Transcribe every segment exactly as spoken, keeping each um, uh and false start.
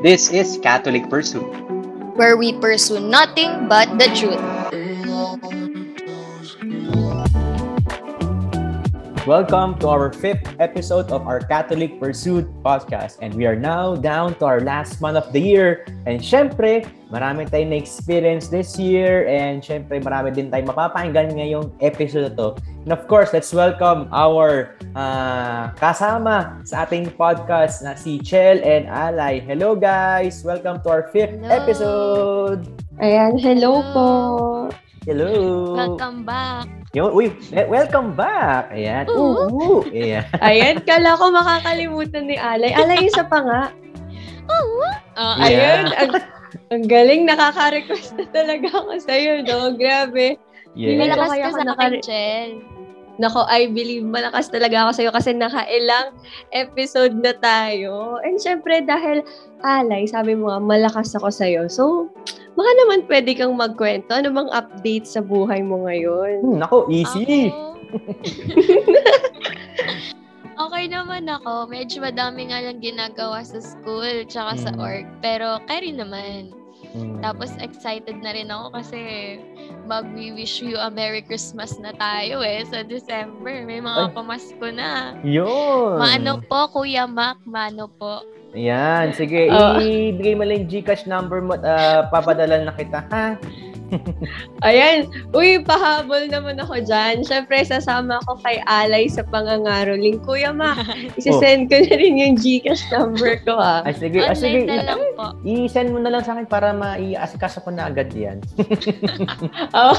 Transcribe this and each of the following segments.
This is Catholic Pursuit, where we pursue nothing but the truth. Welcome to our fifth episode of our Catholic Pursuit podcast. And we are now down to our last month of the year. And syempre, marami tayong na-experience this year. And syempre, marami din tayong mapapakinggan ngayong episode na to. And of course, let's welcome our uh, kasama sa ating podcast na si Chel and Alay. Hello guys! Welcome to our fifth Hello. episode! Ayan, hello, Hello. po. Hello! Welcome back. Yo, uy, welcome back! Ayan. Oo. Ooh, ayan. Ayan, kala ko makakalimutan ni Alay. Alay, isa pa nga. Ah, Yeah. Ayun, ang, ang galing, nakaka-request na talaga ako sa'yo, no? Grabe. Yeah. Malakas Kaya ka ako sa nakari- akin, Chel. Nako, I believe malakas talaga ako sa'yo kasi nakailang episode na tayo. And syempre, dahil Alay, sabi mo nga, malakas ako sa'yo. So, baka naman pwede kang magkwento. Ano bang update sa buhay mo ngayon? Hmm, nako, easy. Ako? Okay naman ako. Medyo madami nga lang ginagawa sa school tsaka sa Mm. org. Pero kaya rin naman. Hmm. Tapos excited na rin ako kasi mag-wish you a Merry Christmas na tayo eh sa December. May Ay. mga pamasko na. Yun. Maano po, Kuya Mac? Mano po? Ayan, sige, Oh. ibigay mo lang yung Gcash number mo at uh, papadala na kita, ha? Ayan. Uy, pahabol naman ako dyan. Siyempre, sasama ako kay Alay sa pangangaroling. Kuya Ma, isisend ko na rin yung Gcash number ko, ha? Ay, sige, ah, sige, Online na i- lang po. i-send mo na lang sa akin para ma-i-asikaso ko na agad yan. Oh.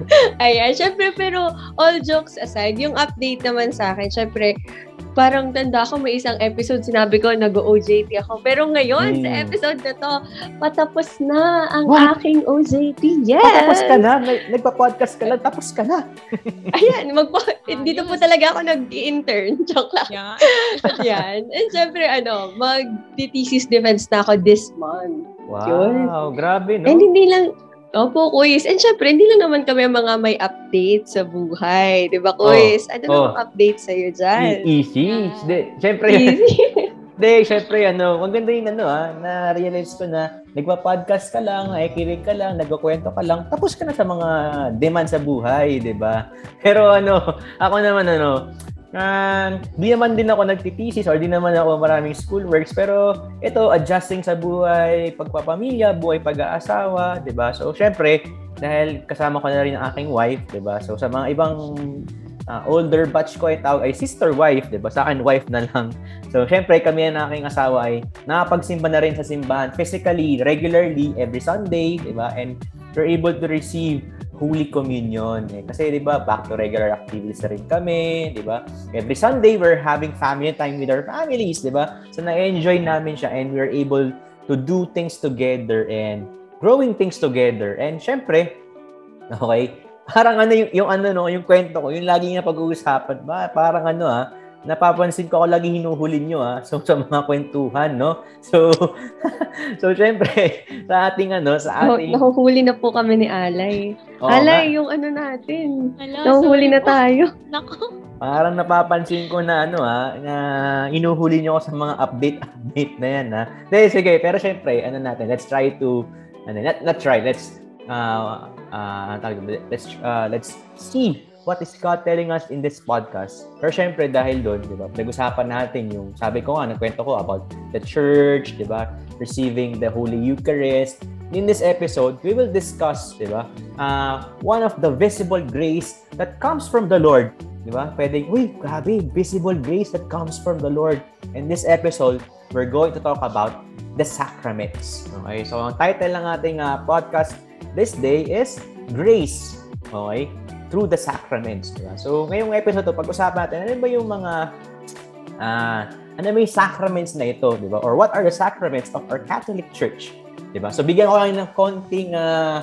Ayan. Siyempre, pero all jokes aside, yung update naman sa akin, siyempre, parang tanda ko may isang episode sinabi ko nag-O J T ako. Pero ngayon, Hmm. sa episode na to, patapos na ang What? aking O J T. Yes! Ah, tapos ka na, Nag- nagpa-podcast ka lang, tapos ka na. Ayan, magpo- dito po talaga ako nag-intern. Joke lang. Yeah. Yan. And syempre, ano, mag-thesis defense na ako this month. Yun. Wow, grabe, no? And hindi lang, opo, quiz. And syempre, hindi lang naman kami mga may update sa buhay. Di ba, quiz? Ano oh. namang update sa'yo dyan? E- Easy. Yeah. Hindi, syempre, Easy. hindi, syempre, ano, ang ganda yung ano, ha, na-realize ko na nagpa-podcast ka lang, nakikinig ka lang, nagkukwento ka lang, tapos ka na sa mga demand sa buhay, di ba? Pero ano, ako naman, ano, uh, di naman din ako nagtitesis or di naman ako maraming schoolworks, pero ito, adjusting sa buhay, pagpapamilya, buhay pag-aasawa, di ba? So, syempre, dahil kasama ko na rin ang aking wife, di ba? So, sa mga ibang uh, older batch ko ay tawag ay sister wife, di ba? Sa akin, wife na lang. So, syempre, kami ang aking asawa ay nakapagsimba na rin sa simbahan physically, regularly, every Sunday, di ba? And we're able to receive Holy Communion. Eh. Kasi, di ba, back to regular activities na rin kami, di ba? Every Sunday, we're having family time with our families, di ba? So, na-enjoy namin siya and we're able to do things together and growing things together. And, syempre, okay, parang ano yung, yung ano, no, yung kwento ko, yung lagi nga pag-uusapan, ba, parang ano, ah, napapansin ko ako lagi hinuhuli nyo, ah. So, sa mga kwentuhan, no? So, so, syempre, sa ating, ano, sa Oh, ating... nahuhuli na po kami ni Alay. Oo Alay, nga, yung ano natin. Hello, Nahuhuli sorry na po. tayo. Naku. parang napapansin ko na, ano, ah, na hinuhuli nyo ako sa mga update-update na yan, ah. Dahil, sige, pero syempre, ano natin, let's try to, ano, not, not try, let's, uh, uh, let's, uh, let's see what is God telling us in this podcast. Pero syempre, dahil doon, di ba, nag-usapan natin yung, sabi ko nga, nagkwento ko about the church, di ba, receiving the Holy Eucharist. In this episode, we will discuss, di ba, uh, one of the visible grace that comes from the Lord. Di ba? Pwedeng, uy, grabe, visible grace that comes from the Lord. In this episode, we're going to talk about the sacraments. Okay? So, ang title ng ating uh, podcast this day is Grace. Okay? Through the sacraments. Diba? So, ngayong episode to, pag-usapan natin, ano ba yung mga, uh, ano ba yung sacraments na ito, di ba? Or what are the sacraments of our Catholic Church? Di ba? So, bigyan ko lang ng konting uh,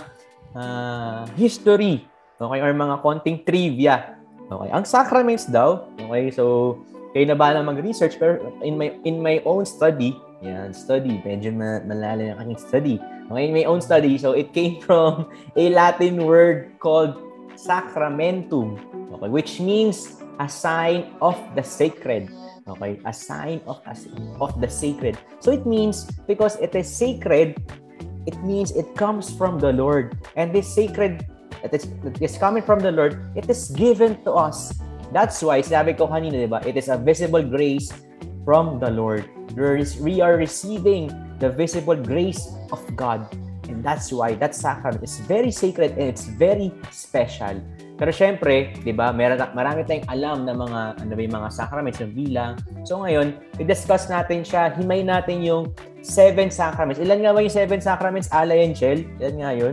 uh, history, okay? Or mga konting trivia. Okay? Ang sacraments daw, okay? So, kayo na ba na mag-research? Pero in my, in my own study, yan, study, medyo ma- malalim ang aking study. Okay? In my own study, so it came from a Latin word called sacramentum, okay, which means a sign of the sacred. Okay? A sign of of the sacred. So it means, because it is sacred, it means it comes from the Lord. And this sacred, it is, it is coming from the Lord, it is given to us. That's why, sabi ko kanina, di ba? It is a visible grace from the Lord. We are receiving the visible grace of God. And that's why that sacrament is very sacred and it's very special. Pero syempre, di ba, marami tayong alam na mga, ano ba yung mga sacraments, yung bilang. So ngayon, i-discuss natin siya, himay natin yung seven sacraments. Ilan nga ba yung seven sacraments, Alay and Chel? Ilan nga yun?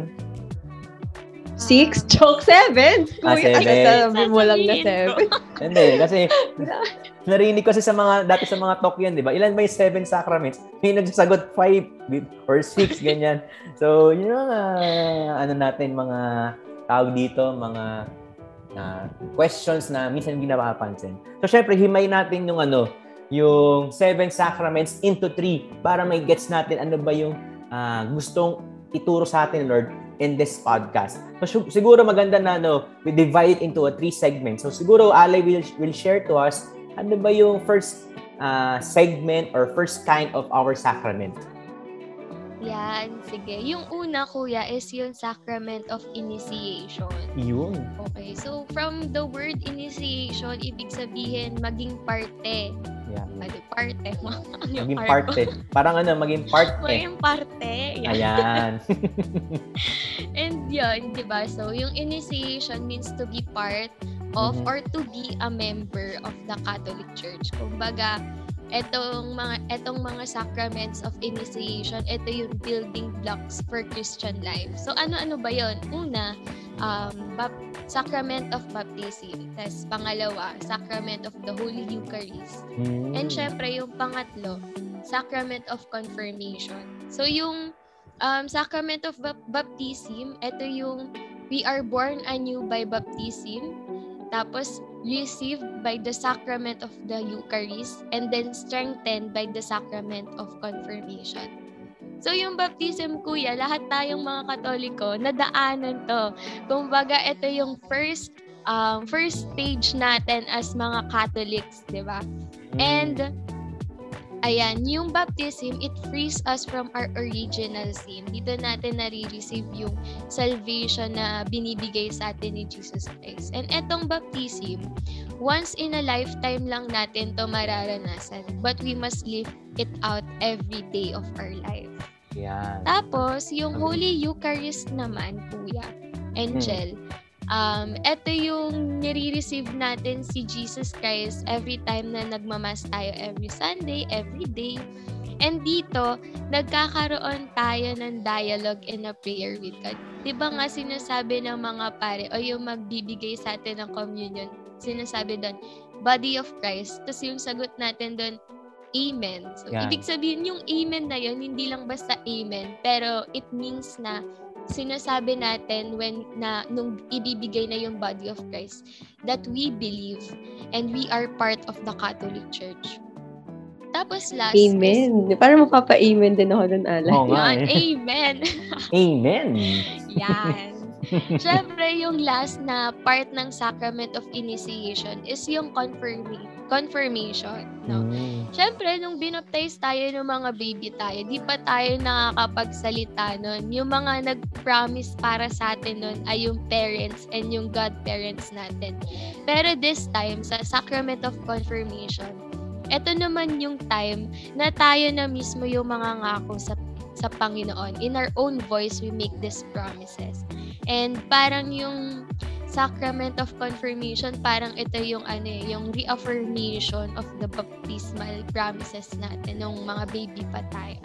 Six? Joke, seven? Ah, Kuya, seven. ay, sabi mo lang na seven. Hindi, kasi narinig ko kasi sa mga, dati sa mga talk yan, di ba? Ilan ba yung seven sacraments? May nagsasagot five or six, ganyan. So, yun yung uh, ano natin, mga tawag dito, mga uh, questions na minsan hindi napapansin. So, syempre, himay natin yung ano, yung seven sacraments into three para may gets natin ano ba yung uh, gustong ituro sa atin, Lord, in this podcast. So, siguro maganda na, no, we divide it into a three segments. So, siguro, Alay will, will share to us ano ba yung first uh, segment or first kind of our sacrament. Yan, sige. Yung una, kuya, is yung sacrament of initiation. Yun. Okay, so from the word initiation, ibig sabihin maging parte. Yeah. Ano, parte? Maging parte. Parang ano, maging parte. Maging parte. Yan. Ayan. And yun, di ba? So, yung initiation means to be part of Mhm. or to be a member of the Catholic Church. Kumbaga, etong mga etong mga sacraments of initiation, ito yung building blocks for Christian life. So, ano-ano ba yun? Una, um, bap- sacrament of baptism. Tapos, pangalawa, sacrament of the Holy Eucharist. Mm. And syempre, yung pangatlo, sacrament of confirmation. So, yung um, sacrament of bap- baptism, ito yung we are born anew by baptism, tapos received by the sacrament of the Eucharist, and then strengthened by the sacrament of confirmation. So, yung baptism, kuya, lahat tayong mga Katoliko, nadaanan to. Kumbaga, ito yung first um, first stage natin as mga Catholics, di ba? Mm. And, ayan, yung baptism, it frees us from our original sin. Dito natin nare-receive yung salvation na binibigay sa atin ni Jesus Christ. And etong baptism, once in a lifetime lang natin to mararanasan. But we must live it out every day of our life. Yan. Tapos, yung Holy Eucharist naman, kuya, Angel, um, ito yung nire-receive natin si Jesus Christ every time na nagmamas tayo every Sunday, every day. And dito, nagkakaroon tayo ng dialogue and a prayer with God. Diba nga sinasabi ng mga pare o yung magbibigay sa atin ng communion, sinasabi doon, body of Christ. Tapos yung sagot natin doon, Amen. So, Yan. ibig sabihin yung Amen na yun, hindi lang basta Amen, pero it means na sinasabi natin when na nung ibibigay na yung body of Christ that we believe and we are part of the Catholic Church. Tapos last Amen. Parang mapapa-amen din ako dun, Alay. Oo nga Yan, eh. Amen. Amen. Yan. Siyempre, yung last na part ng sacrament of initiation is yung confirming, confirmation. No? Mm. Siyempre, nung binaptize tayo ng mga baby tayo, di pa tayo nakakapagsalita nun. Yung mga nag-promise para sa atin nun ay yung parents and yung godparents natin. Pero this time, sa sacrament of confirmation, ito naman yung time na tayo na mismo yung mga ngako sa sa Panginoon. In our own voice, we make these promises. And parang yung sacrament of confirmation, parang ito yung ano eh, yung reaffirmation of the baptismal promises natin nung mga baby pa tayo.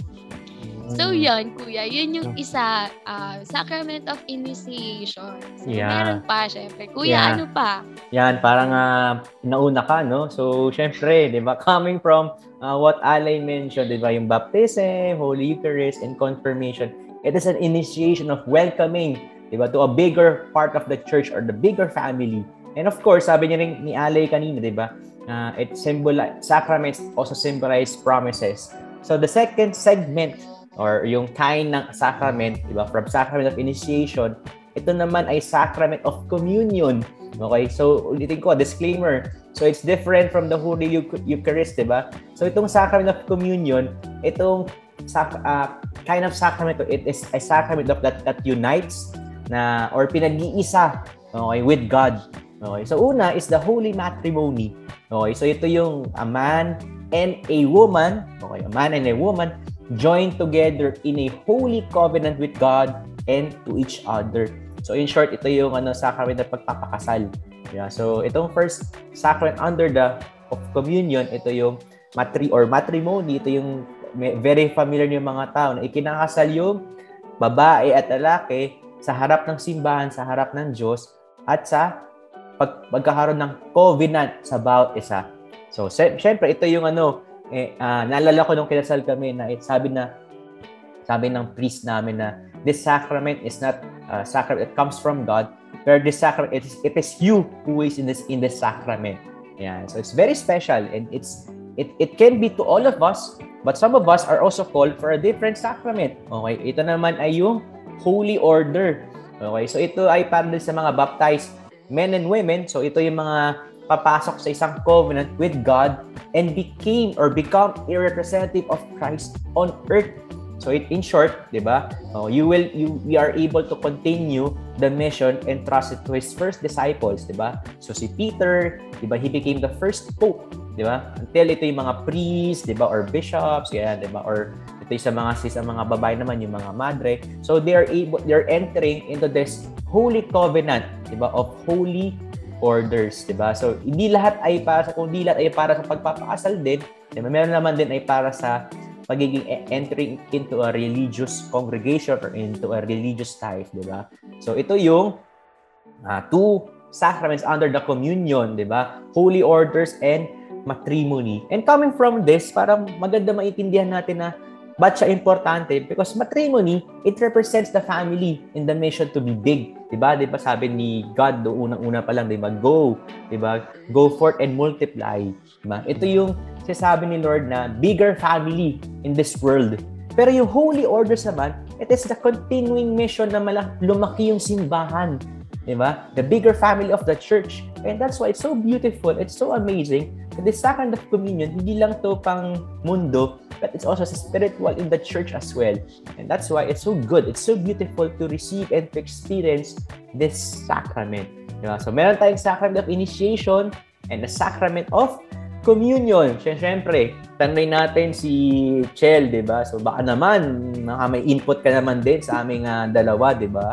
So yun, kuya, yun yung isa, uh, sacrament of initiation. So, Yeah. meron pa, syempre. Kuya, Yeah. ano pa? Yan, parang uh, nauna ka, no? So, syempre, di ba, coming from uh, what Alay mentioned, di ba, yung baptism, Holy Eucharist, and confirmation, it is an initiation of welcoming, di ba, to a bigger part of the church or the bigger family. And of course, sabi niya rin ni Alay kanina, di ba, uh, it symbolize, sacraments also symbolize promises. So, the second segment, or yung kind ng sacrament, di ba, from sacrament of initiation, ito naman ay sacrament of communion. Okay? So, ulitin ko, disclaimer. So, it's different from the Holy Eucharist, diba? So, itong sacrament of communion, itong sac- uh, kind of sacrament, it is a sacrament of that that unites na or pinag-iisa, okay, with God. Okay? So, una is the holy matrimony. Okay? So, ito yung a man and a woman, okay, a man and a woman joined together in a holy covenant with God and to each other. So in short, ito yung ano sacrament ng pagpapakasal. Yeah. So itong first sacrament under the of communion, ito yung matri or matrimony, ito yung very familiar ng mga tao na ikinakasal yung babae at lalaki sa harap ng simbahan, sa harap ng Diyos at sa pag pagkakaroon ng covenant sa bawat isa. So syempre ito yung ano eh, uh, naalala ko nung kinasal kami na it, sabi na sabi ng priest namin na this sacrament is not uh, sacrament, it comes from God, but this sacrament, it is, it is you who is in this in this sacrament. Yeah, so it's very special and it's it it can be to all of us, but some of us are also called for a different sacrament. Okay, ito naman ay yung Holy Order. Okay, so ito ay para din sa mga baptized men and women. So ito yung mga papasok sa isang covenant with God and became or become a representative of Christ on earth. So it, in short, 'di ba? Oh, you will you we are able to continue the mission and trust it to his first disciples, 'di ba? So si Peter, 'di ba, he became the first pope, 'di ba? Until ito yung mga priests, 'di ba, or bishops, yan, 'di ba? Or ito yung sa mga sis, ang mga babae naman yung mga madre. So they are able they are entering into this holy covenant, 'di ba, of holy orders, 'di ba? So hindi lahat ay para sa kung hindi lahat ay para sa pagpapakasal din, 'di ba? Meron naman din ay para sa pagiging entering into a religious congregation or into a religious life, 'di ba? So ito yung uh, two sacraments under the communion, 'di ba? Holy orders and matrimony. And coming from this, parang maganda maintindihan natin na ba't siya importante? Because matrimony, it represents the family in the mission to be big. Diba? Diba sabi ni God, do unang-una pa lang, diba? Go. Diba? Go forth and multiply. Diba? Ito yung sinasabi ni Lord na bigger family in this world. Pero yung holy orders naman, it is the continuing mission na malaki, lumaki yung simbahan. Diba? The bigger family of the church. And that's why it's so beautiful. It's so amazing. The sacrament of communion, hindi lang to pang mundo, but it's also spiritual in the church as well. And that's why it's so good. It's so beautiful to receive and to experience this sacrament. Diba? So, meron tayong sacrament of initiation and the sacrament of communion. Siyempre, tanay natin si Chel, diba? So, baka naman, may input ka naman din sa aming uh, dalawa, diba?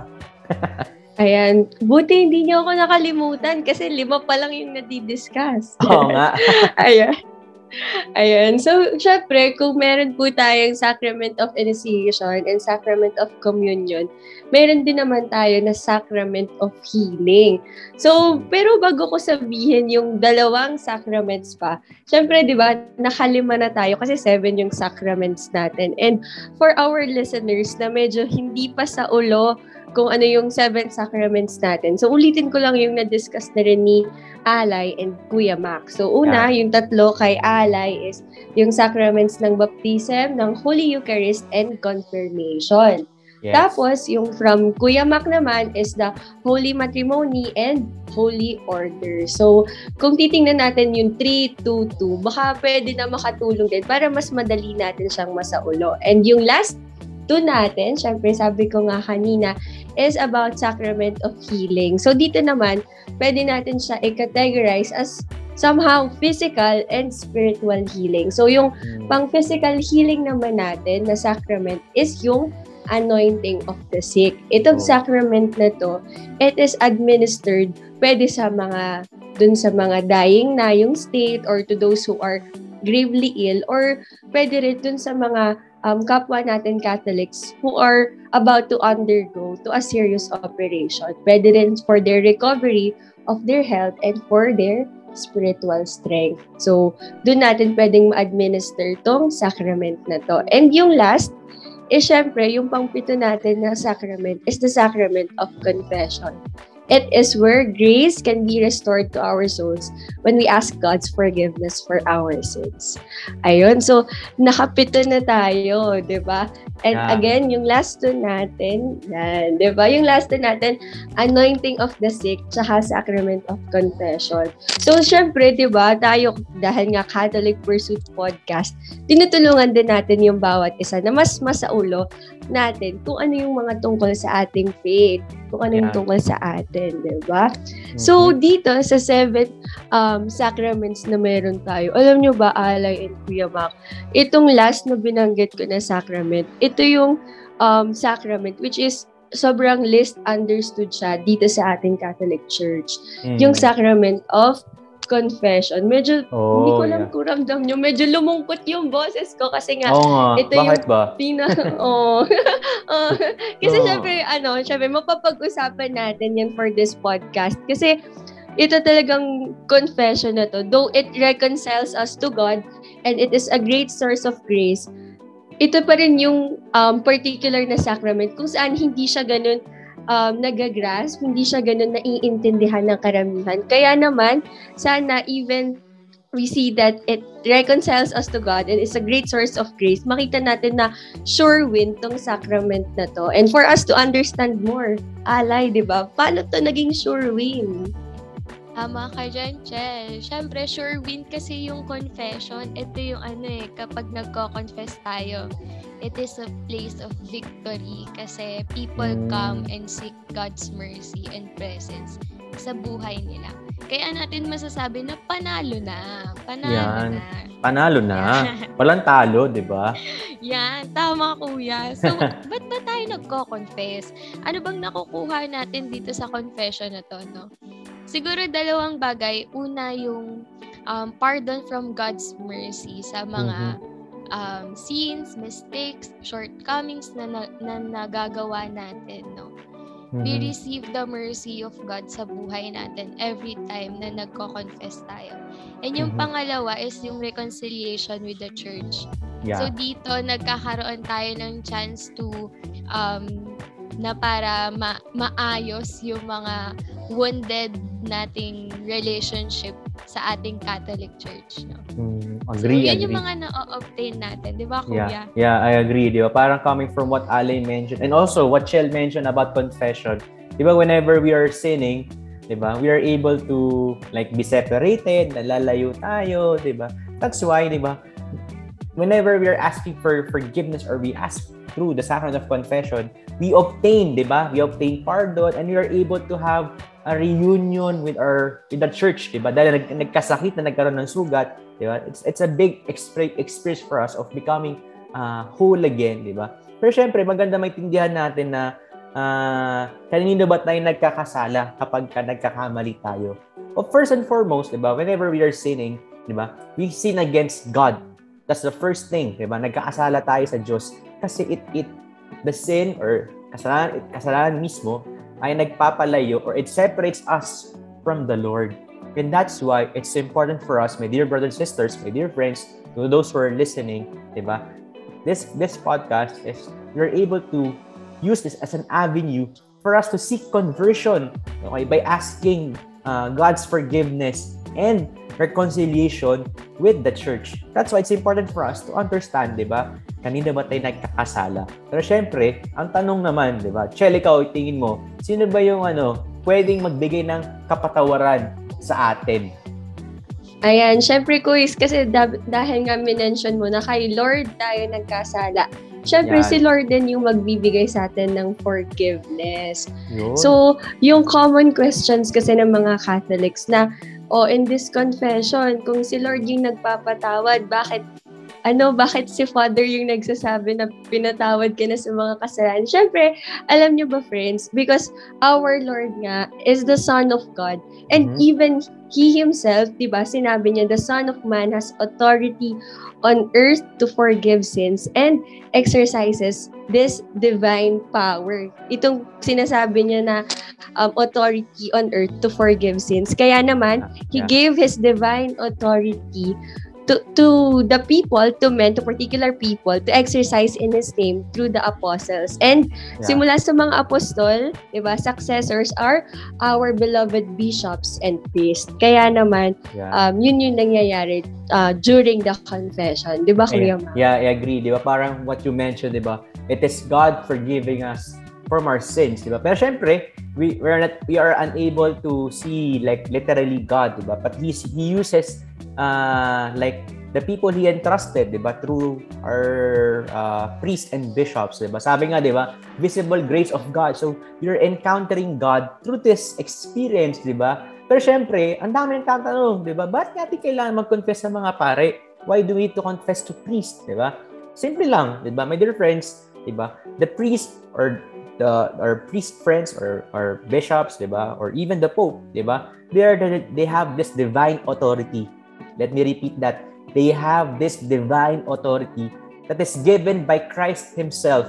Ayan. Buti hindi niyo ako nakalimutan kasi lima pa lang yung nadidiscuss. Oo nga. Ayan. Ayan. So, syempre, kung meron po tayong sacrament of initiation and sacrament of communion, meron din naman tayo na sacrament of healing. So, pero bago ko sabihin yung dalawang sacraments pa, syempre, di ba, nakalima na tayo kasi seven yung sacraments natin. And for our listeners na medyo hindi pa sa ulo kung ano yung seven sacraments natin. So, ulitin ko lang yung na-discuss na rin ni Alay and Kuya Mac. So, una, yeah. Yung tatlo kay Alay is yung sacraments ng baptism, ng Holy Eucharist, and confirmation. Yes. Tapos, yung from Kuya Mac naman is the Holy Matrimony and Holy Order. So, kung titingnan natin yung three two two, baka pwede na makatulong din para mas madali natin siyang masaulo. And yung last two natin, syempre sabi ko nga kanina, is about sacrament of healing. So dito naman, pwede natin siya i-categorize as somehow physical and spiritual healing. So yung pang physical healing naman natin na sacrament is yung anointing of the sick. Itong oh. sacrament na to, it is administered pwede sa mga dun sa mga dying na yung state or to those who are gravely ill or pwede rin dun sa mga Um, kapwa natin Catholics who are about to undergo to a serious operation. Pwede rin for their recovery of their health and for their spiritual strength. So, doon natin pwedeng ma-administer tong sacrament na to. And yung last, is syempre, yung pangpito natin na sacrament is the sacrament of confession. It is where grace can be restored to our souls when we ask God's forgiveness for our sins. Ayun, so nakapito na tayo, di ba? And Yeah. again, yung last two natin, yan, di ba? Yung last two natin, anointing of the sick, tsaka sacrament of confession. So, syempre, di ba, tayo, dahil nga Catholic Pursuit Podcast, tinutulungan din natin yung bawat isa na mas masaulo natin kung ano yung mga tungkol sa ating faith, kung ano yung Yeah. tungkol sa atin, di ba? So, dito sa seven um, sacraments na meron tayo, alam nyo ba, Alay and Kuya Mac, itong last na binanggit ko na sacrament, ito yung um, sacrament which is sobrang least understood siya dito sa ating Catholic Church. Mhm. Yung sacrament of confession. Medyo, Oh, hindi ko alam yeah. kung ramdam nyo, medyo lumungkot yung boses ko kasi nga, Oo nga. ito yung Bakit ba? Tina, oh. oh. Kasi Oo. syempre, ano, syempre, mapapag-usapan natin yan for this podcast. Kasi, ito talagang confession na to. Though it reconciles us to God and it is a great source of grace, ito pa rin yung um, particular na sacrament kung saan hindi siya ganun um, nagagrasp, hindi siya ganun naiintindihan ng karamihan. Kaya naman, sana even we see that it reconciles us to God and is a great source of grace, makita natin na sure win tong sacrament na to. And for us to understand more, Alay, di ba? Paano to naging sure win? Tama ka dyan, Chel. Siyempre, sure win kasi yung confession. Ito yung ano eh, kapag nagko-confess tayo, it is a place of victory kasi people Mm. come and seek God's mercy and presence sa buhay nila. Kaya natin masasabi na panalo na. Panalo Yan. na. Panalo na. Walang talo, di ba? Yan, tama kuya. So, ba't ba tayo nagko-confess? Ano bang nakukuha natin dito sa confession na to, no? Siguro dalawang bagay. Una, yung um, pardon from God's mercy sa mga um, sins, mistakes, shortcomings na, na, na nagagawa natin, no? We Mhm. receive the mercy of God sa buhay natin every time na nagko-confess tayo. And yung Mhm. pangalawa is yung reconciliation with the church. So Yeah. dito nagkakaroon tayo ng chance to um na para ma- maayos yung mga wounded nating relationship sa ating Catholic Church, no? Mm, So agree, yun yung agree. mga na-obtain natin, di ba, Yeah, kuya? yeah, I agree, di ba? Parang coming from what Ale mentioned and also what Chel mentioned about confession, di ba, whenever we are sinning, di ba, we are able to like be separated, nalalayo tayo, di ba? That's why, di ba, whenever we are asking for forgiveness or we ask through the sacrament of confession, we obtain, di ba? We obtain pardon and we are able to have a reunion with our with the church, di ba? Dahil nag, nagkasakit na nagkaroon ng sugat, di ba? It's it's a big expre- experience for us of becoming uh, whole again, di ba? Pero syempre, maganda maintindihan natin na uh, kanino ba tayo nagkakasala kapag ka nagkakamali tayo? Well, first and foremost, di ba? Whenever we are sinning, di ba? We sin against God. That's the first thing, di ba? Nagkakasala tayo sa Diyos kasi it it the sin or kasalanan, kasalanan mismo ay nagpapalayo or it separates us from the Lord. And that's why it's important for us, my dear brothers and sisters, my dear friends, to those who are listening, diba? This this podcast is you're able to use this as an avenue for us to seek conversion, okay, by asking uh, God's forgiveness and reconciliation with the church. That's why it's important for us to understand, di ba? Kanina ba tayo nagkakasala? Pero syempre, ang tanong naman, di ba? Chel, ikaw, tingin mo, sino ba yung ano, pwedeng magbigay ng kapatawaran sa atin? Ayan, syempre Kuis, kasi dah- dahil nga minention mo na kay Lord tayo nagkasala. Syempre Yan. si Lord din yung magbibigay sa atin ng forgiveness. Yun. So, yung common questions kasi ng mga Catholics na, oh, in this confession, kung si Lord yung nagpapatawad, bakit ano, bakit si Father yung nagsasabi na pinatawad ka na sa mga kasalanan? Syempre, alam nyo ba, friends, because our Lord nga is the Son of God. And Mhm. even He Himself, di ba, sinabi niya, the Son of Man has authority on earth to forgive sins and exercises this divine power. Itong sinasabi niya na um, authority on earth to forgive sins. Kaya naman, He Yeah. gave His divine authority to to the people, to men, to particular people, to exercise in His name through the apostles. And Yeah. simula sa mga apostol, diba, successors are our beloved bishops and priests. Kaya naman, Yeah. um, yun yung nangyayari uh, during the confession. Diba, Kuya Mac? Yeah, I agree. Di ba? Parang what you mentioned, di ba? It is God forgiving us from our sins, di ba? Pero syempre, we we are not we are unable to see like literally God, di ba? But he he uses uh like the people he entrusted, di ba? Through our uh, priests and bishops, di ba? Sabi nga, di ba? Visible grace of God. So you're encountering God through this experience, di ba? Pero syempre, ang dami ng tatanong, di ba? Bakit natin kailangan mag-confess sa mga pare? Why do we need to confess to priest, di ba? Simple lang, di ba? My dear friends, di ba? The priest or the our priest friends or or bishops, di ba? Or even the Pope, di ba? They are the, they have this divine authority. Let me repeat that. They have this divine authority that is given by Christ Himself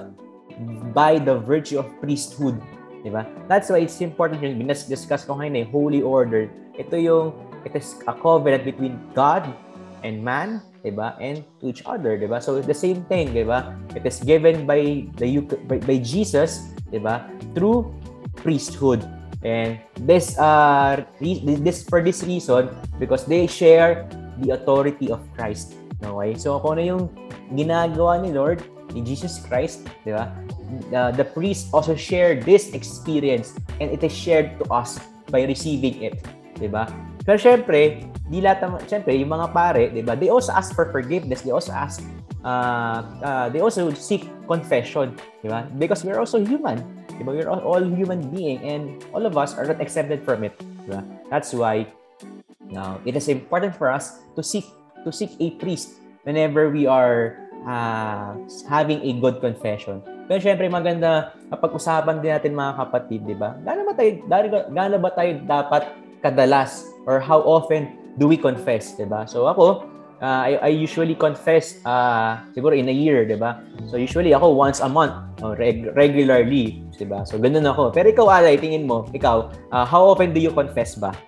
by the virtue of priesthood. Diba? That's why it's important yung discuss ko ngayon eh, holy order. Ito yung, it is a covenant between God and man, diba? And to each other, diba? So the same thing, diba? It is given by the by, by Jesus, diba? Through priesthood. And this uh this for this reason, because they share the authority of Christ. Okay? So kung ano yung ginagawa ni Lord, ni Jesus Christ, di ba? The, the priest also share this experience and it is shared to us by receiving it, di ba? Pero syempre, di lahat, syempre, yung mga pare, di ba? They also ask for forgiveness. They also ask, uh, uh, they also seek confession, di ba? Because we're also human, di ba? We're all, all human being and all of us are not exempted from it, di ba? That's why now it is important for us to seek to seek a priest whenever we are uh, having a good confession. Pero syempre maganda kapag usapan din natin mga kapatid, di ba? Gaano ba tayo, gaano ba tayo dapat kadalas or how often do we confess, di ba? So ako, uh, I, I usually confess uh, siguro in a year, di ba? So usually ako once a month, no, reg- regularly, di ba? So ganun ako. Pero ikaw, Alay, tingin mo, ikaw, uh, how often do you confess ba?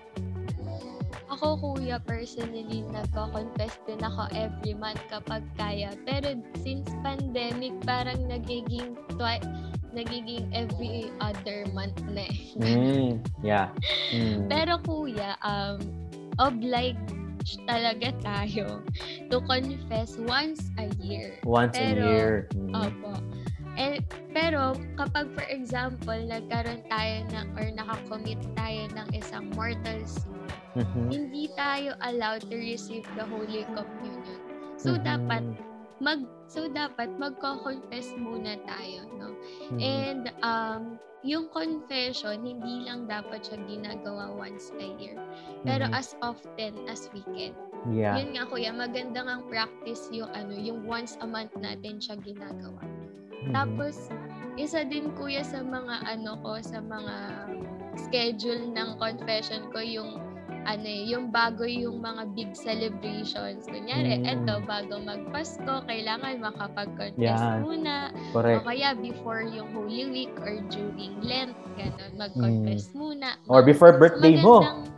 Ako, kuya, personally, nagko-confess din ako every month kapag kaya. Pero since pandemic, parang nagiging twi- nagiging every other month na eh. Mm, yeah. Mm. Pero kuya, um, obliged talaga tayo to confess once a year. Once Pero, a year. Mm. Opo. Eh, pero kapag for example, nagkaroon tayo ng or nakakommit tayo ng isang mortal sin, Mm-hmm. hindi tayo allowed to receive the Holy Communion. So Mhm. dapat mag so dapat magko-confess muna tayo, no? Mhm. And um yung confession hindi lang dapat siya ginagawa once a year, pero Mhm. as often as we can. Yeah. Yun nga kuya, maganda ngang practice yung ano, yung once a month natin siya ginagawa. Mhm. Tapos isa din kuya sa mga ano ko, sa mga schedule ng confession ko yung ano eh, yung bago yung mga big celebrations. Kunyari, Mm. eto, bago magpasko, kailangan makapag-confess Yan. muna. O Correct. kaya before yung Holy Week or during Lent, gano'n, mag-confess muna. Or No? before So, birthday mo. magandang-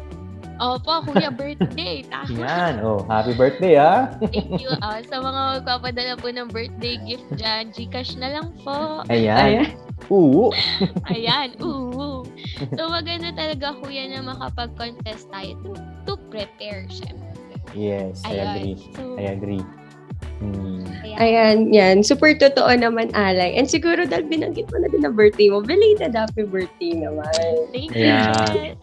Opo, kuya, birthday. Tama. Yan. Oh, happy birthday, ah. Thank you. Ah, sa mga magpapadala po ng birthday gift dyan, Gcash na lang po. Ayan. Ayan. Oo. Ayan, oo. So, maganda talaga, kuya, na makapag-confess tayo to, to prepare, syempre. Yes, I Ayun. agree. So, I agree. Hmm. ayan. Ayan, yan. Super totoo naman, Alay. And siguro dahil binanggit mo na din ang birthday mo, belated happy birthday naman. Thank you. Ayan.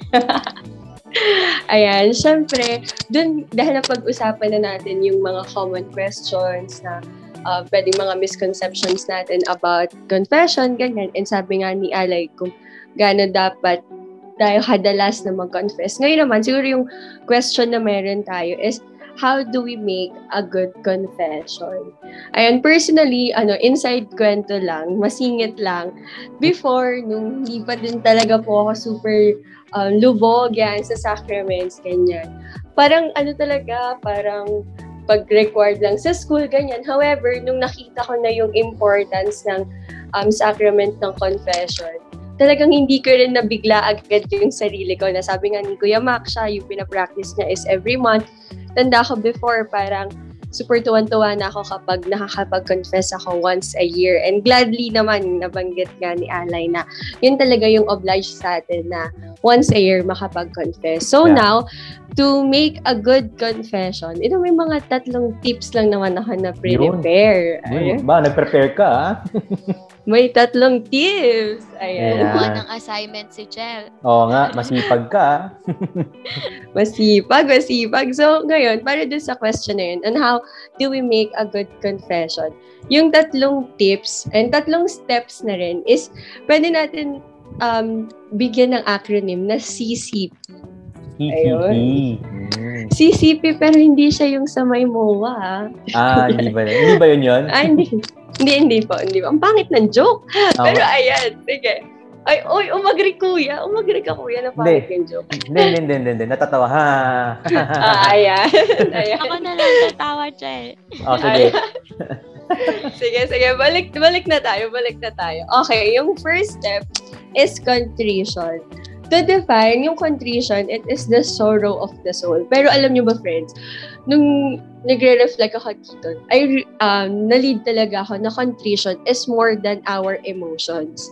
Ayan, syempre, dun, dahil napag-usapan na natin yung mga common questions na uh, pwedeng mga misconceptions natin about confession, ganyan. And sabi nga ni Alay kung gaano dapat tayo kadalas na mag-confess. Ngayon naman, siguro yung question na meron tayo is, how do we make a good confession? Ayan, personally, ano, inside kwento lang, masingit lang. Before, nung hindi pa din talaga po ako super um, lubog yan sa sacraments, ganyan. Parang ano talaga, parang pag-record lang sa school, ganyan. However, nung nakita ko na yung importance ng um, sacrament ng confession, talagang hindi ko rin nabigla agad yung sarili ko. Na sabi nga ni Kuya Mac, siya, yung pinapractice niya is every month. tanda ko before, parang super tuwan-tuwa na ako kapag nakakapag-confess ako once a year. And gladly naman, nabanggit nga ni Alay na yun talaga yung oblige sa atin na once a year makapag-confess. So Yeah. now, to make a good confession, ito may mga tatlong tips lang naman ako na prepare. Yun, ba, nag-prepare ka, ha? May tatlong tips. Ayan. Yeah. Kumuha ng assignment si Chel. Oo nga, masipag ka, ha? Masipag, masipag. So, ngayon, para dun sa question na yun, on how do we make a good confession? Yung tatlong tips and tatlong steps na rin is pwede natin um, bigyan ng acronym na C C P. Ayun. Mm. C C P pero hindi siya yung sa may M O A. ah. Ah, hindi ba? Hindi ba yun yun? Ah, hindi. Hindi, hindi po. Hindi po. Ang pangit ng joke. Oo. Pero ayan, sige. Ay, oy, umagri kuya. Umagri ka kuya na pangit yung joke. Hindi, hindi, hindi, hindi, hindi. Natatawa, ha? Ah, ayan. Ayan. Ako na lang tatawa, Chel. Oh, sige. Sige, sige. Balik, balik na tayo. Balik na tayo. Okay, yung first step is contrition. To define yung contrition, it is the sorrow of the soul. Pero alam niyo ba, friends, nung nagre-reflect ako dito, I, um, na-lead talaga ako na contrition is more than our emotions.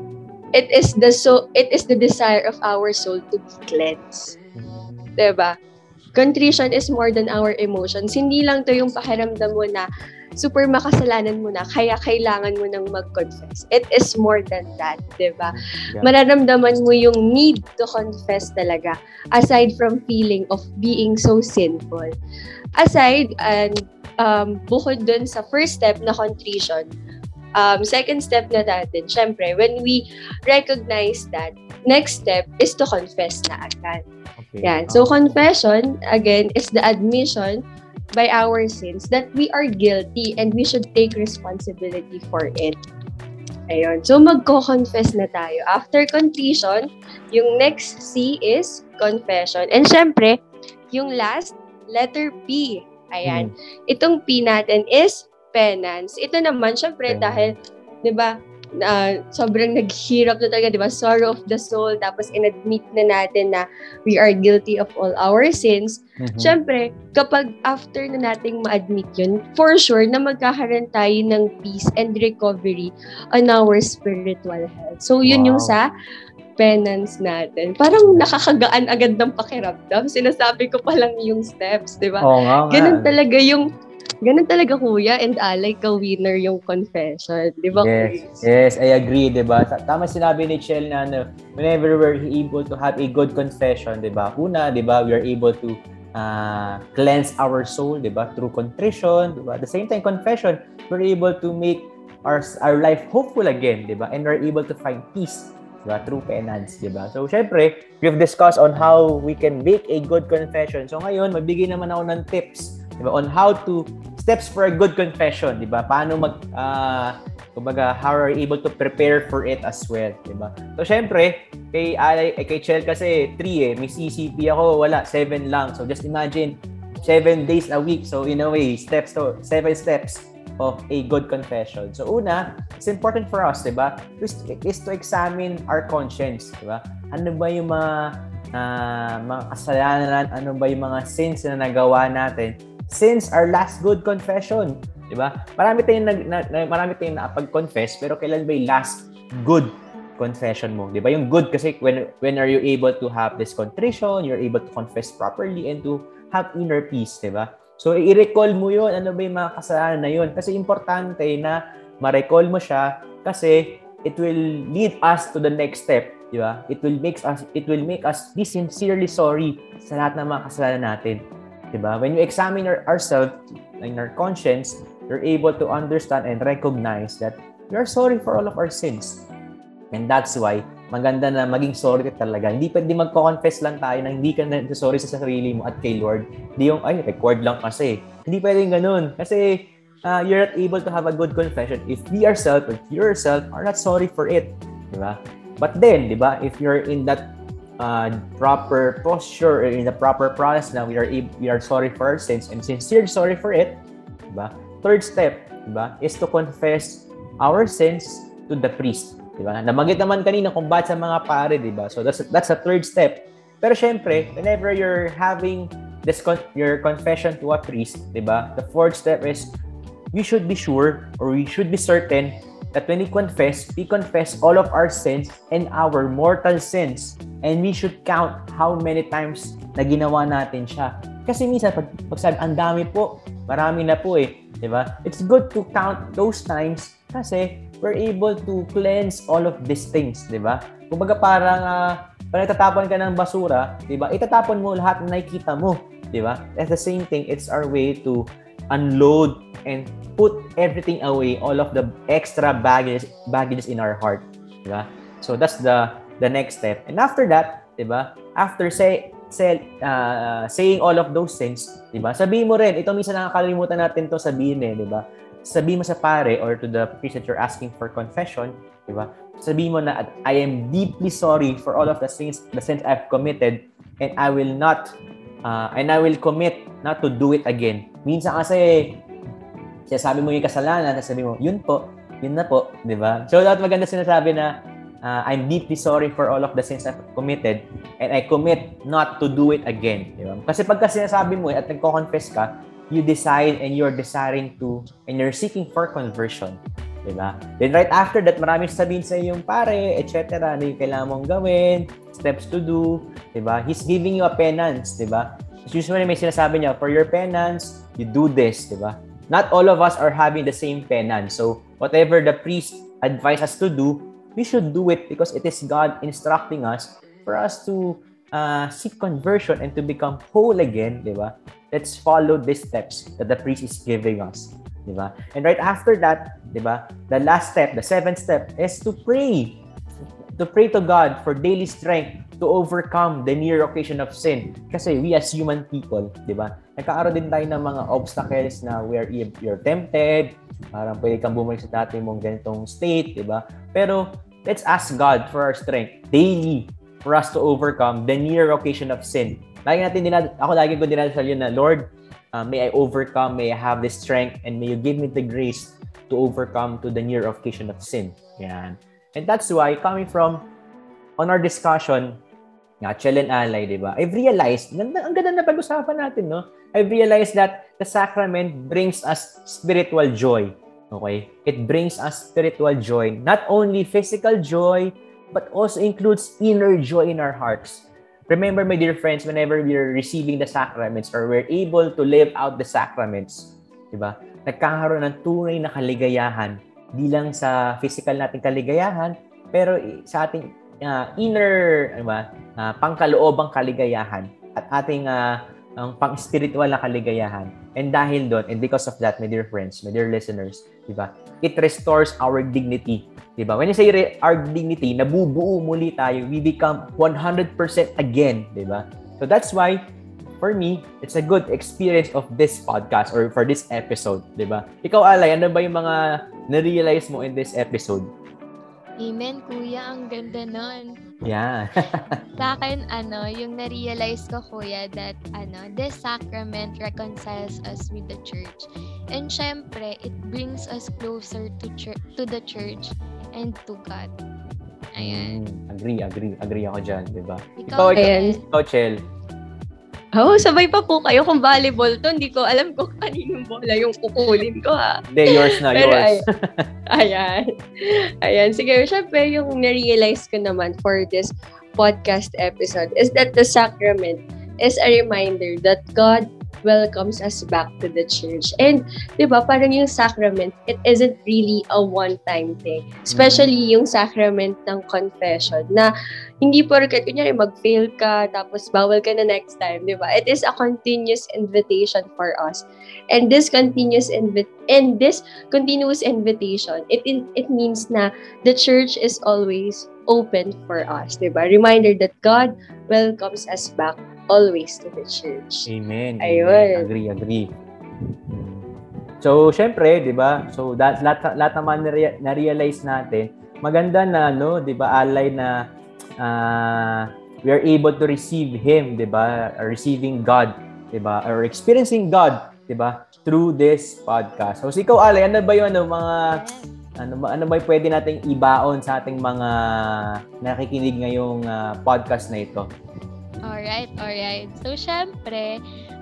It is the so it is the desire of our soul to be cleansed. Diba? Contrition is more than our emotions. Hindi lang to yung pakiramdam mo na super makasalanan mo na, kaya kailangan mo nang mag-confess. It is more than that, diba? Yeah. Mararamdaman mo yung need to confess talaga, aside from feeling of being so sinful. Aside, and um, bukod dun sa first step na contrition, um, second step na natin, syempre, when we recognize that, next step is to confess na agad. Okay. Yan. So, confession, again, is the admission by our sins that we are guilty and we should take responsibility for it. Ayun. So, magko-confess na tayo. After contrition, yung next C is confession. And syempre, yung last, letter P. Ayan. Hmm. Itong P natin is penance. Ito naman, syempre, Penance. dahil, di ba, uh, sobrang naghihirap na talaga, di ba? Sorrow of the soul. Tapos, inadmit na natin na we are guilty of all our sins. Mhm. Syempre, kapag after na nating ma-admit yun, for sure na magkakaroon tayo ng peace and recovery on our spiritual health. So, yun yung Wow. sa penance natin. Parang nakakagaan agad ng pakiramdam. Sinasabi ko pa lang yung steps, di ba? Oo nga nga. Ganun talaga yung, ganun talaga kuya and alay ka winner yung confession. Di ba, Yes, Chris? yes, I agree, di ba? Ta- Tama sinabi ni Chel na ano, whenever we're able to have a good confession, di ba? Una, di ba, we are able to uh, cleanse our soul, di ba? Through contrition, di ba? At the same time, confession, we're able to make our our life hopeful again, di ba? And we're able to find peace, di ba? Through penance, di ba? So, syempre, we've discussed on how we can make a good confession. So, ngayon, magbigay naman ako ng tips, di ba? On how to steps for a good confession, di ba? Paano mag, uh, kumbaga, how are you able to prepare for it as well, di ba? So, syempre, kay, Alay, eh, kay Chel kasi three eh, may C C P ako, wala, seven lang. So, just imagine, seven days a week. So, in a way, steps to, seven steps of a good confession. So, una, it's important for us, di ba? Is, is to examine our conscience, di ba? Ano ba yung mga, uh, mga kasalanan, ano ba yung mga sins na nagawa natin since our last good confession, 'di ba? Marami tayong nag na, na, marami tayong nakapag-confess, pero kailan ba yung last good confession mo, 'di ba? Yung good kasi when when are you able to have this contrition, you're able to confess properly and to have inner peace, 'di ba? So i-recall mo 'yon, ano ba yung mga kasalanan na 'yon? Kasi importante na ma-recall mo siya kasi it will lead us to the next step, 'di ba? It will make us it will make us be sincerely sorry sa lahat ng mga kasalanan natin. Diba? When you examine our, ourselves in our conscience, you're able to understand and recognize that we are sorry for all of our sins. And that's why, maganda na maging sorry ka talaga. Hindi pwede magko-confess lang tayo na hindi ka na sorry sa sarili mo at kay Lord. Hindi yung, ay, record lang kasi. Hindi pwedeng ganun. Kasi uh, you're not able to have a good confession if we ourselves, if you yourself are not sorry for it. Diba? But then, diba, if you're in that Uh, proper posture in the proper process na we are we are sorry for our sins and sincere sorry for it, diba? Third step, diba, is to confess our sins to the priest, diba? Nabanggit naman kanina kung bakit sa mga pare, diba? So that's that's a third step. Pero syempre, whenever you're having this con- your confession to a priest, diba? The fourth step is we should be sure or we should be certain that when we confess, we confess all of our sins and our mortal sins. And we should count how many times na ginawa natin siya. Kasi minsan, pag, pag sabi, ang dami po, marami na po eh. Diba? It's good to count those times kasi we're able to cleanse all of these things. Diba? Kumbaga parang, uh, pag itatapon ka ng basura, diba? Itatapon mo lahat na nakikita mo. Diba? At the same thing, it's our way to unload and put everything away, all of the extra baggage baggage in our heart. Diba? So that's the the next step. And after that, diba? After say, say uh, saying all of those things, diba? Sabihin mo rin, ito minsan nakakalimutan natin to sabihin eh, diba? Sabihin mo sa pare or to the priest that you're asking for confession, diba? Sabihin mo na, I am deeply sorry for all of the sins, the sins I've committed, and I will not, uh, and I will commit not to do it again. Minsan kasi, sinasabi mo yung kasalanan, sasabi mo, yun po, yun na po, di ba? So, dapat maganda sinasabi na, uh, I'm deeply sorry for all of the sins I've committed, and I commit not to do it again. Di ba? Kasi pagka sinasabi mo at nagko-confess ka, you decide and you're desiring to, and you're seeking for conversion. Diba? Then right after that, maraming sabihin sa yung pare, et cetera. Ano yung kailangan mong gawin, steps to do, diba? He's giving you a penance, diba? Usually may sinasabi niya, for your penance, you do this, diba? Not all of us are having the same penance. So whatever the priest advises us to do, we should do it because it is God instructing us for us to uh, seek conversion and to become whole again, diba? Let's follow these steps that the priest is giving us. Diba? And right after that, diba, the last step, the seventh step is to pray. To pray to God for daily strength to overcome the near occasion of sin. Kasi we as human people, diba, nagkakaroon din tayo ng mga obstacles na we are, you're tempted, parang pwede kang bumalik sa dati mong ganitong state, diba? Pero let's ask God for our strength daily for us to overcome the near occasion of sin. Lagi natin dinad- ako lagi ko dinadasal yun na, Lord, Uh, may I overcome, may I have the strength, and may you give me the grace to overcome to the near occasion of sin. Yan. And that's why, coming from, on our discussion, nga, Chel and Alay, di ba? I've realized, ang ganda na pag-usapan natin, no? I've realized that the sacrament brings us spiritual joy. Okay? It brings us spiritual joy. Not only physical joy, but also includes inner joy in our hearts. Remember, my dear friends, whenever we're receiving the sacraments or we're able to live out the sacraments, diba? Nagkakaroon ng tunay na kaligayahan. Di lang sa physical nating kaligayahan, pero sa ating uh, inner, ano ba, uh, pangkaloobang kaligayahan at ating uh, ang pang-spiritual na kaligayahan. And dahil doon, and because of that, my dear friends, my dear listeners, diba? It restores our dignity. Diba? When you say re- our dignity, nabubuo muli tayo, we become one hundred percent again. Diba? So that's why, for me, it's a good experience of this podcast or for this episode. Diba? Ikaw, Alay, ano ba yung mga na-realize mo in this episode? Amen, kuya. Ang ganda nun. Yeah. Sa akin, ano, yung na-realize ko, kuya, that, ano, this sacrament reconciles us with the church. And syempre, it brings us closer to church, to the church and to God. Ayan. Mm, agree, agree. Agree ako dyan, diba? Ikaw, ikaw, Ayan. ikaw, Chel. Oh, sabay pa po kayo kung volleyball to. Hindi ko alam kung kaninong bola yung kukunin ko, ha. Hindi, yours na, Pero yours. ay, ayan. Ayan. Sige, syempre, yung na-realize ko naman for this podcast episode is that the sacrament is a reminder that God welcomes us back to the church. And, di ba, parang yung sacrament, it isn't really a one-time thing. Especially yung sacrament ng confession na hindi porket, kunyari, mag-fail ka, tapos bawal ka na next time, di ba? It is a continuous invitation for us. And this continuous invi- and this continuous invitation, it it means na the church is always open for us, di ba? Reminder that God welcomes us back always to the church. Amen. Ayun. Amen. Agree, agree. So, syempre, di ba? So, that, lahat, lahat naman nare- na-realize natin, maganda na, no, di ba, Alay na uh, we are able to receive Him, di ba? Receiving God, di ba? Or experiencing God, di ba? Through this podcast. So, ikaw, Alay, ano ba yung ano, mga, ano ba, ano ba yung pwede nating ibaon sa ating mga nakikinig ngayong uh, podcast na ito? Alright, alright. So, syempre,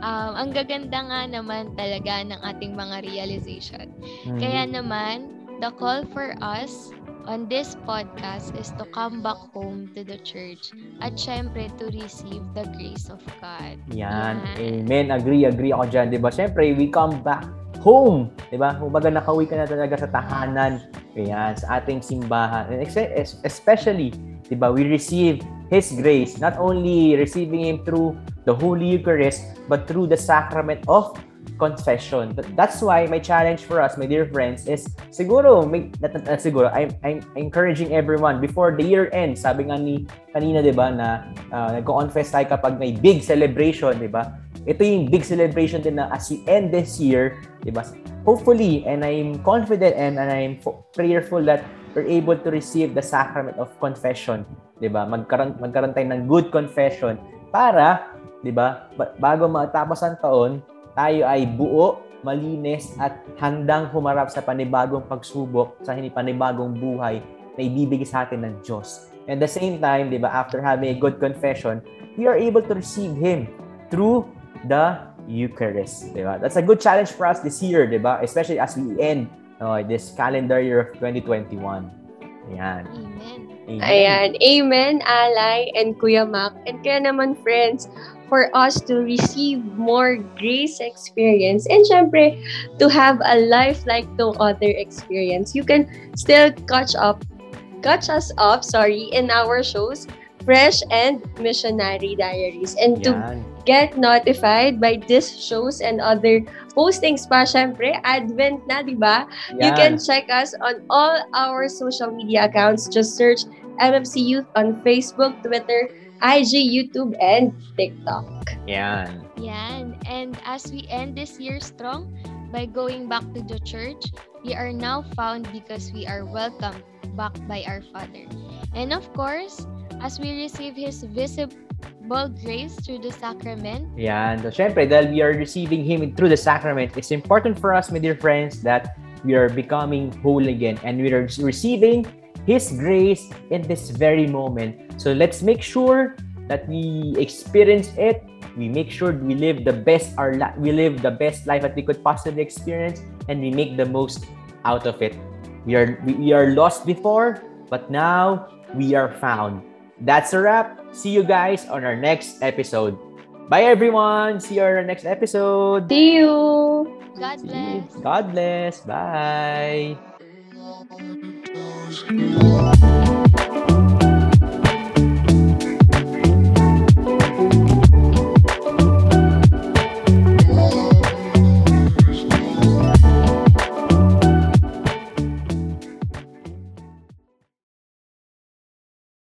um, ang gaganda nga naman talaga ng ating mga realization. Mhm. Kaya naman, the call for us on this podcast is to come back home to the church at syempre to receive the grace of God. Yan. Yan. Amen. Agree, agree ako dyan. Diba? Siyempre, we come back home. Diba? Kumbaga, nakauwi ka na talaga sa tahanan. Ayan, sa ating simbahan. And ex- especially, diba, we receive His grace, not only receiving Him through the Holy Eucharist, but through the sacrament of confession. But that's why my challenge for us, my dear friends, is siguro, may, not, not, not, siguro, I'm, I'm encouraging everyone before the year ends. Sabi nga ni kanina, di ba, na uh, nagko-confess tayo kapag may big celebration, di ba? Ito yung big celebration din na as we end this year, di ba? Hopefully, and I'm confident and, and I'm fo- prayerful that we're able to receive the sacrament of confession, di ba? Magkaroon, magkaroon tayo ng good confession para, di ba, bago matapos ang taon, tayo ay buo, malinis, at handang humarap sa panibagong pagsubok, sa panibagong buhay na ibibigay sa atin ng Diyos. And at the same time, di ba, after having a good confession, we are able to receive Him through the Eucharist. Di ba? That's a good challenge for us this year, di ba? Especially as we end uh, this calendar year of twenty twenty-one. Ayan. Amen. Amen. Ayan. Amen, Alay and Kuya Mac. And kaya naman, friends, for us to receive more grace experience and syempre, to have a life like no other experience, you can still catch up, catch us up, sorry, in our shows, Fresh and Missionary Diaries. And to Yan. get notified by these shows and other postings pa, syempre, Advent na, di ba? You Yan. can check us on all our social media accounts. Just search M F C Youth on Facebook, Twitter, I G, YouTube, and TikTok. Yan. Yan. And as we end this year strong by going back to the church, we are now found because we are welcomed back by our Father. And of course, as we receive His visible grace through the sacrament, Yan. So, syempre, dahil we are receiving Him through the sacrament, it's important for us, my dear friends, that we are becoming whole again and we are receiving His grace in this very moment. So, let's make sure that we experience it. We make sure we live the best our li- we live the best life that we could possibly experience, and we make the most out of it. We are we, we are lost before, but now we are found. That's a wrap. See you guys on our next episode. Bye everyone. See you on our next episode. See you! God See you. bless. God bless. Bye.